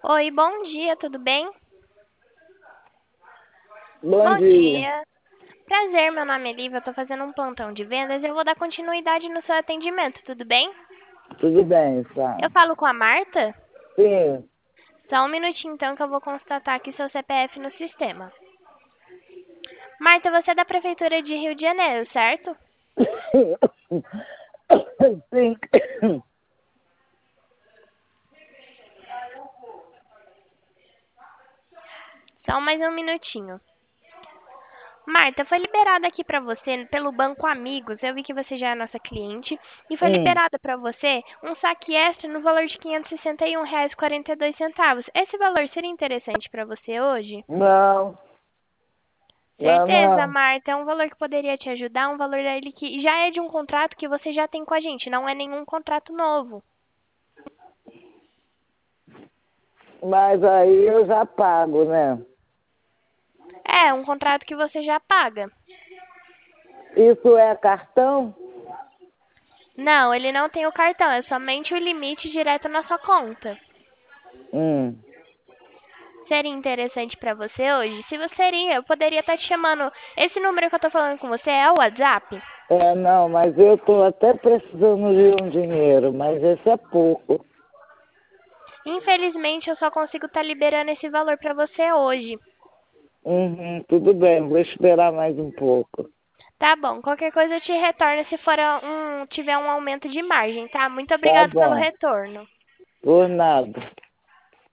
Oi, bom dia, tudo bem? Bom Bom dia. dia. Prazer, meu nome é Lívia, eu tô fazendo um plantão de vendas e eu vou dar continuidade no seu atendimento, tudo bem? Tudo bem, Eu Sam? falo com a Marta? Sim. Só um minutinho então que eu vou constatar aqui seu CPF no sistema. Marta, você é da Prefeitura de Rio de Janeiro, certo? Sim. Só mais um minutinho. Marta, foi liberada aqui pra você pelo Banco Amigos. Eu vi que você já é nossa cliente e foi Hum. liberada pra você um saque extra no valor de R$ 561,42. Esse valor seria interessante pra você hoje? Não, não, Certeza, não. Marta, é um valor que poderia te ajudar, um valor dele que já é de um contrato que você já tem com a gente, não é nenhum contrato novo. Mas aí eu já pago, né? É, um contrato que você já paga. Isso é cartão? Não, ele não tem o cartão, é somente o limite direto na sua conta. Hum. Seria interessante pra você hoje? Se você seria, eu poderia estar te chamando. Esse número que eu tô falando com você é o WhatsApp? É, não, mas eu tô até precisando de um dinheiro, mas esse é pouco. Infelizmente, eu só consigo estar liberando esse valor pra você hoje. Uhum, tudo bem, vou esperar mais um pouco. Tá bom, qualquer coisa eu te retorno se for tiver um aumento de margem, tá? Muito Tá obrigado pelo bom, retorno. por nada.